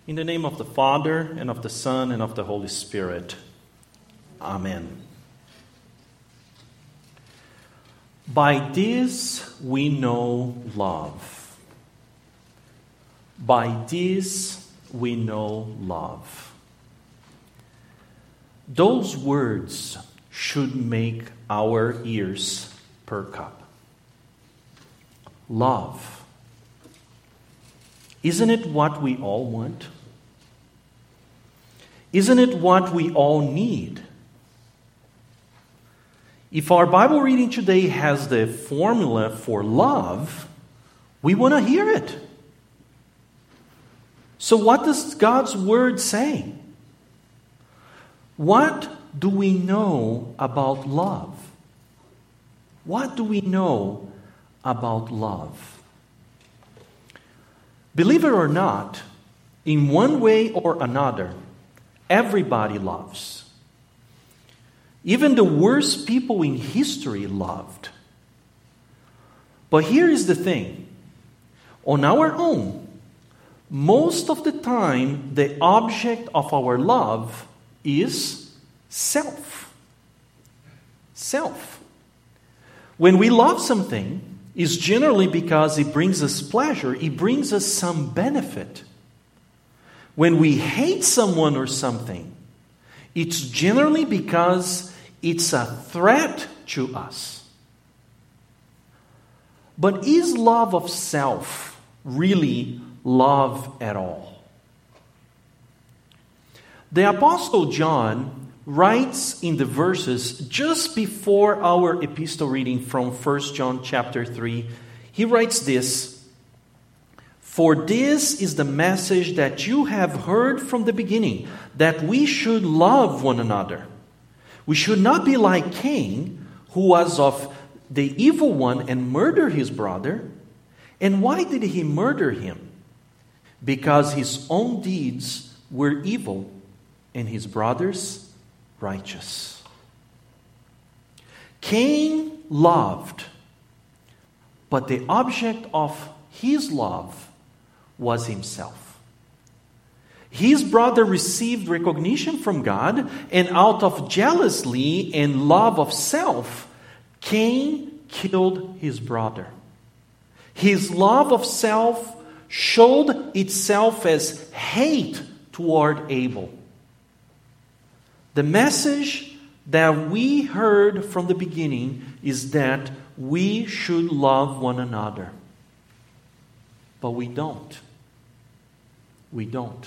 In the name of the Father, and of the Son, and of the Holy Spirit. Amen. By this we know love. By this we know love. Those words should make our ears perk up. Love. Isn't it what we all want? Isn't it what we all need? If our Bible reading today has the formula for love, we want to hear it. So what does God's Word say? What do we know about love? What do we know about love? Believe it or not, in one way or another, everybody loves. Even the worst people in history loved. But here is the thing. On our own, most of the time, the object of our love is self. Self. When we love something, it's generally because it brings us pleasure, it brings us some benefit. When we hate someone or something, it's generally because it's a threat to us. But is love of self really love at all? The Apostle John writes in the verses just before our epistle reading from 1 John chapter 3, he writes this: "For this is the message that you have heard from the beginning, that we should love one another. We should not be like Cain, who was of the evil one and murdered his brother. And why did he murder him? Because his own deeds were evil and his brother's righteous." Cain loved, but the object of his love was himself. His brother received recognition from God, and out of jealousy and love of self, Cain killed his brother. His love of self showed itself as hate toward Abel. The message that we heard from the beginning is that we should love one another. But we don't. We don't.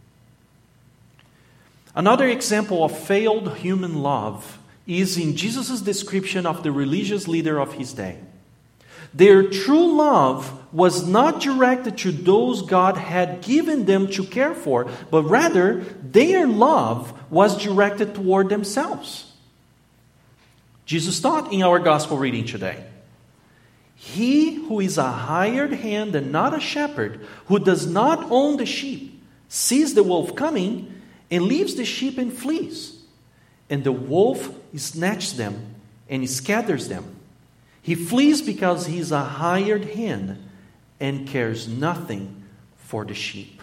Another example of failed human love is in Jesus' description of the religious leader of his day. Their true love was not directed to those God had given them to care for, but rather their love was directed toward themselves. Jesus taught in our gospel reading today, "He who is a hired hand and not a shepherd, who does not own the sheep, sees the wolf coming and leaves the sheep and flees. And the wolf snatches them and scatters them. He flees because he is a hired hand and cares nothing for the sheep."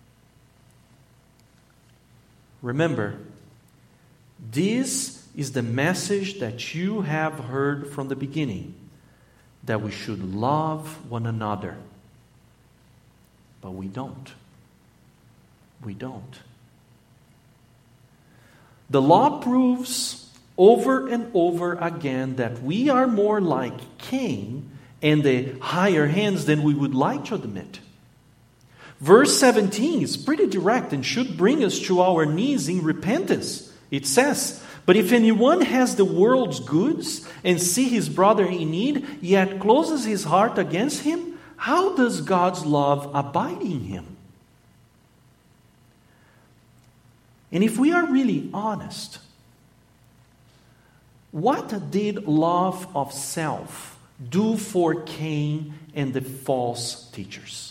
Remember, this is the message that you have heard from the beginning, that we should love one another. But we don't. We don't. The law proves over and over again that we are more like Cain and the higher hands than we would like to admit. Verse 17 is pretty direct and should bring us to our knees in repentance. It says, "But if anyone has the world's goods and see his brother in need, yet closes his heart against him, how does God's love abide in him?" And if we are really honest, what did love of self do for Cain and the false teachers?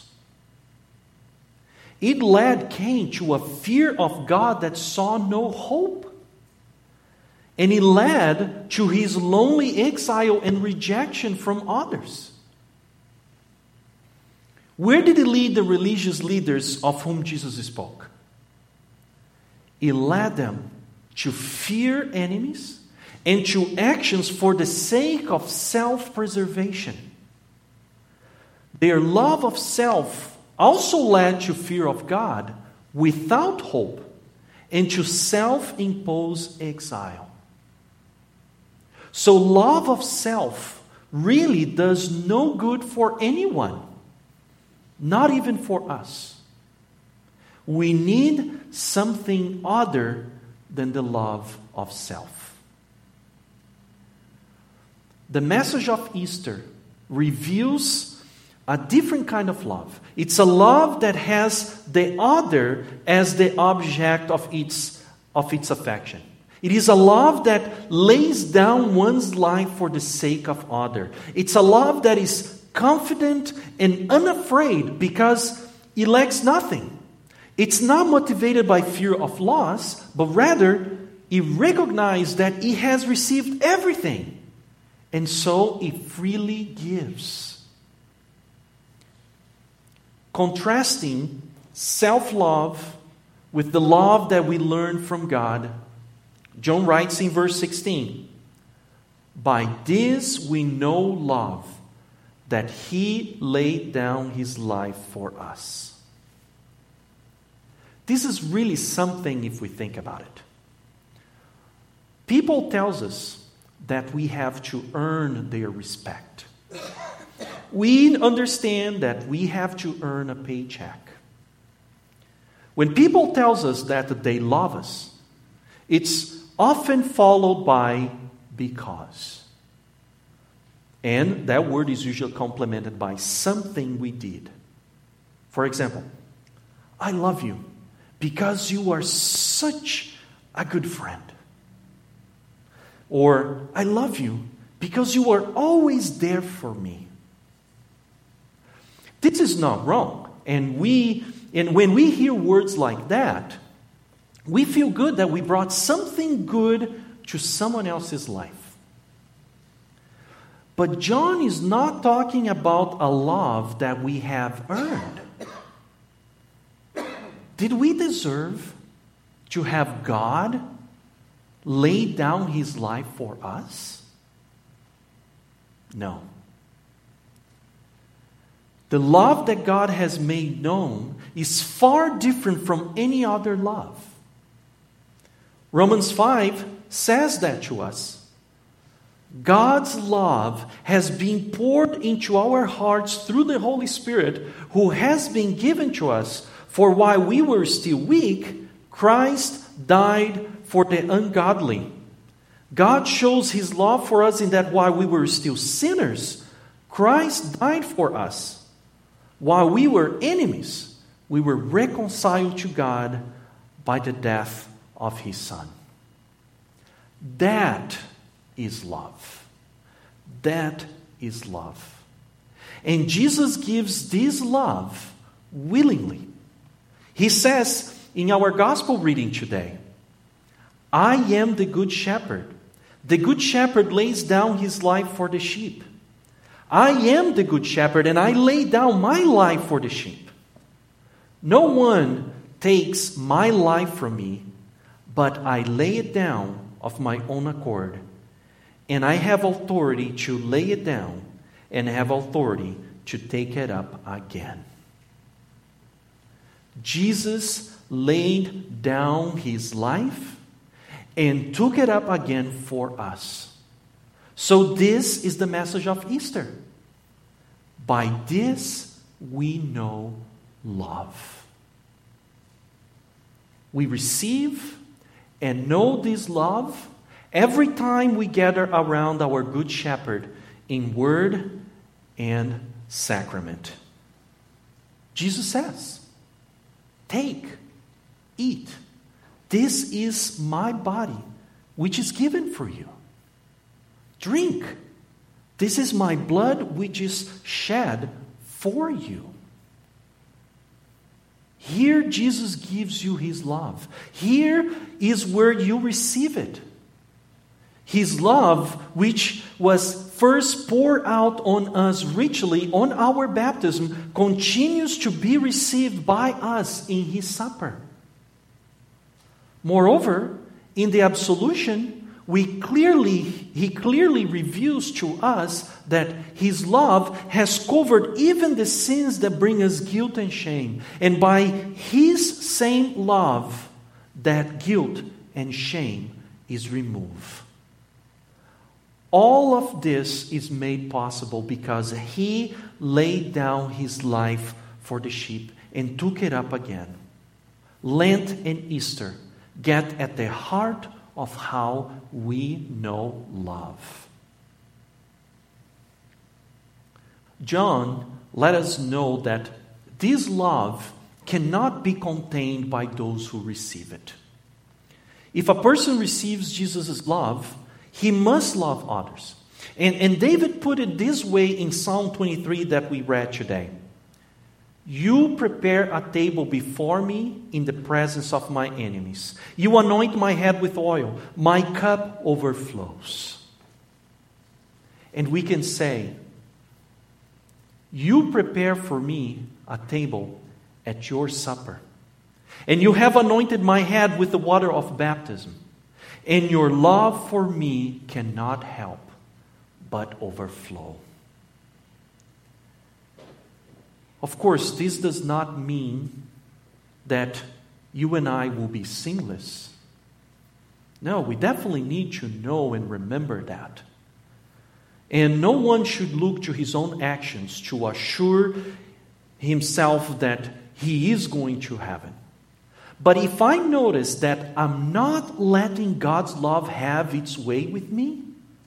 It led Cain to a fear of God that saw no hope. And it led to his lonely exile and rejection from others. Where did he lead the religious leaders of whom Jesus spoke? He led them to fear enemies and to actions for the sake of self-preservation. Their love of self also led to fear of God without hope and to self-imposed exile. So love of self really does no good for anyone, not even for us. We need something other than the love of self. The message of Easter reveals a different kind of love. It's a love that has the other as the object of its affection. It is a love that lays down one's life for the sake of other. It's a love that is confident and unafraid because it lacks nothing. It's not motivated by fear of loss, but rather it recognizes that it has received everything, and so it freely gives. Contrasting self-love with the love that we learn from God, John writes in verse 16, "By this we know love, that He laid down His life for us." This is really something if we think about it. People tells us that we have to earn their respect. We understand that we have to earn a paycheck. When people tells us that they love us, it's often followed by because. And that word is usually complemented by something we did. For example, I love you because you are such a good friend. Or, I love you because you are always there for me. This is not wrong. And when we hear words like that, we feel good that we brought something good to someone else's life. But John is not talking about a love that we have earned. Did we deserve to have God lay down His life for us? No. The love that God has made known is far different from any other love. Romans 5 says that to us. God's love has been poured into our hearts through the Holy Spirit, who has been given to us. For while we were still weak, Christ died for the ungodly. God shows His love for us in that while we were still sinners, Christ died for us. While we were enemies, we were reconciled to God by the death of His Son. That is love. That is love. And Jesus gives this love willingly. He says in our gospel reading today, I am the good shepherd. The good shepherd lays down his life for the sheep. I am the good shepherd, and I lay down my life for the sheep. No one takes my life from me, but I lay it down of my own accord. And I have authority to lay it down and have authority to take it up again. Jesus laid down His life and took it up again for us. So this is the message of Easter. By this we know love. We receive and know this love every time we gather around our Good Shepherd in word and sacrament. Jesus says, take, eat. This is my body, which is given for you. Drink. This is my blood, which is shed for you. Here, Jesus gives you His love. Here is where you receive it. His love, which was first poured out on us richly on our baptism continues to be received by us in His supper. Moreover, in the absolution, He clearly reveals to us that His love has covered even the sins that bring us guilt and shame. And by His same love, that guilt and shame is removed. All of this is made possible because He laid down His life for the sheep and took it up again. Lent and Easter get at the heart of how we know love. John let us know that this love cannot be contained by those who receive it. If a person receives Jesus' love, he must love others. And David put it this way in Psalm 23 that we read today. You prepare a table before me in the presence of my enemies. You anoint my head with oil. My cup overflows. And we can say, you prepare for me a table at your supper. And you have anointed my head with the water of baptism. And your love for me cannot help but overflow. Of course, this does not mean that you and I will be sinless. No, we definitely need to know and remember that. And no one should look to his own actions to assure himself that he is going to heaven. But if I notice that I'm not letting God's love have its way with me,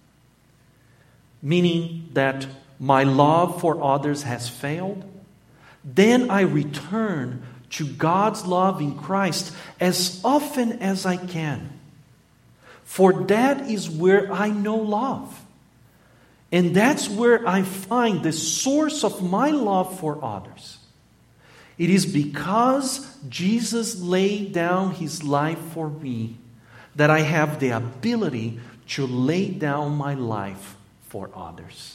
meaning that my love for others has failed, then I return to God's love in Christ as often as I can. For that is where I know love. And that's where I find the source of my love for others. It is because Jesus laid down His life for me that I have the ability to lay down my life for others.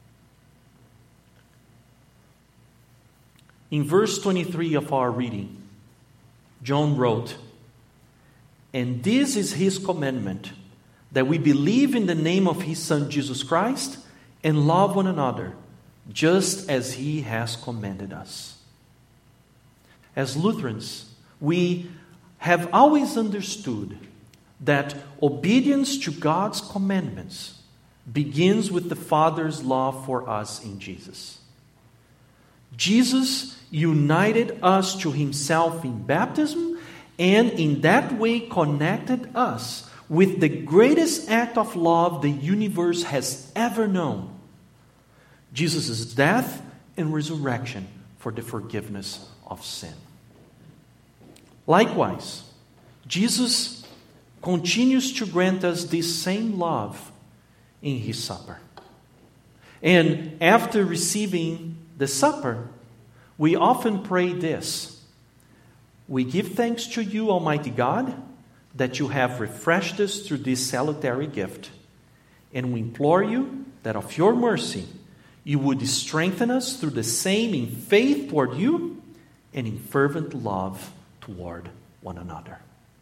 In verse 23 of our reading, John wrote, "And this is His commandment, that we believe in the name of His Son Jesus Christ and love one another, just as He has commanded us." As Lutherans, we have always understood that obedience to God's commandments begins with the Father's love for us in Jesus. Jesus united us to Himself in baptism and in that way connected us with the greatest act of love the universe has ever known: Jesus' death and resurrection for the forgiveness of sin. Likewise, Jesus continues to grant us this same love in His supper. And after receiving the supper, we often pray this: "We give thanks to you, Almighty God, that you have refreshed us through this salutary gift. And we implore you that of your mercy you would strengthen us through the same in faith toward you and in fervent love toward one another."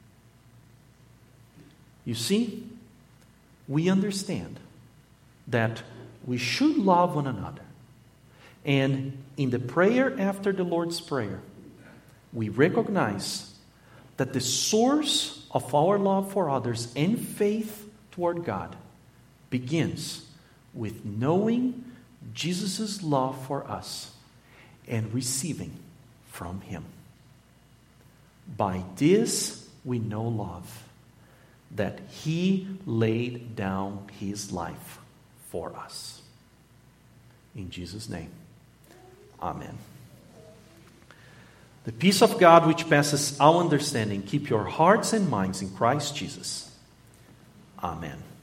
You see, we understand that we should love one another. And in the prayer after the Lord's Prayer, we recognize that the source of our love for others and faith toward God begins with knowing Jesus' love for us and receiving from Him. By this we know love, that He laid down His life for us. In Jesus' name, amen. The peace of God which passes all understanding, keep your hearts and minds in Christ Jesus. Amen.